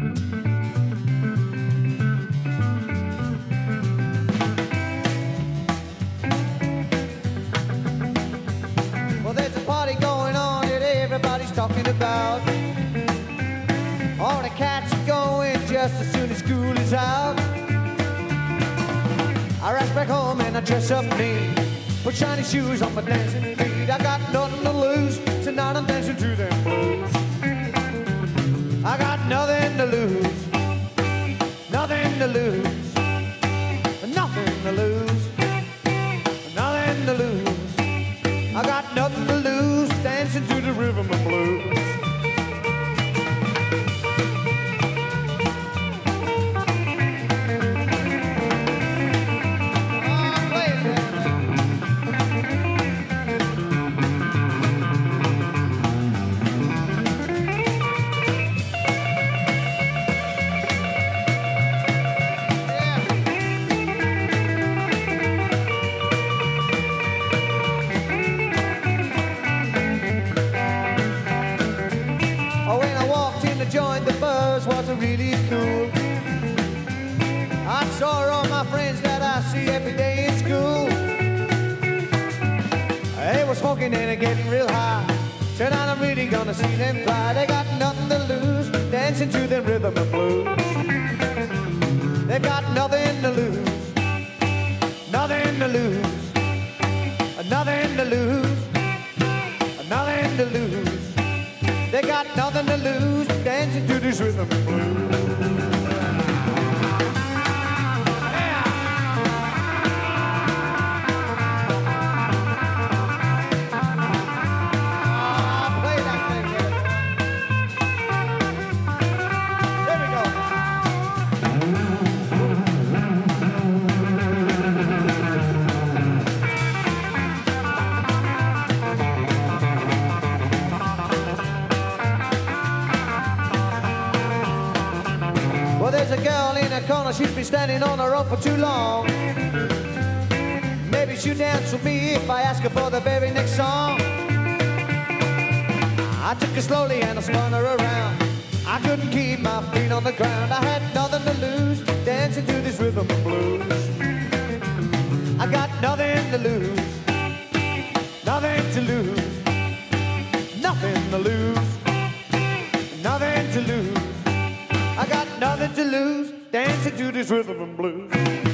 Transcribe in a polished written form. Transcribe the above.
Well, there's a party going on that everybody's talking about. All the cats are going just as soon as school is out. I rush back home and I dress up neat, put shiny shoes on my dancing feet. I got nothing to lose, tonight I'm dancing to them blues. I got nothing to lose, nothing to lose, nothing to lose, nothing to lose. I got nothing to lose, dancing to the rhythm of blues. Joined the buzz wasn't really cool. I saw all my friends that I see every day in school. They were smoking and getting real high. Tonight I'm really gonna see them fly. They got nothing to lose, dancing to the rhythm of blues. They got nothing to lose, nothing to lose, nothing to lose, nothing to lose. They got nothing to lose, dancing to this rhythm and blues. There's a girl in a corner, she's been standing on her own for too long. Maybe she'll dance with me if I ask her for the very next song. I took her slowly and I spun her around. I couldn't keep my feet on the ground. I had nothing to lose, dancing to this rhythm and blues. I got nothing to lose, nothing to lose, nothing to lose, nothing to lose. I got nothing to lose, dancing to this rhythm and blues.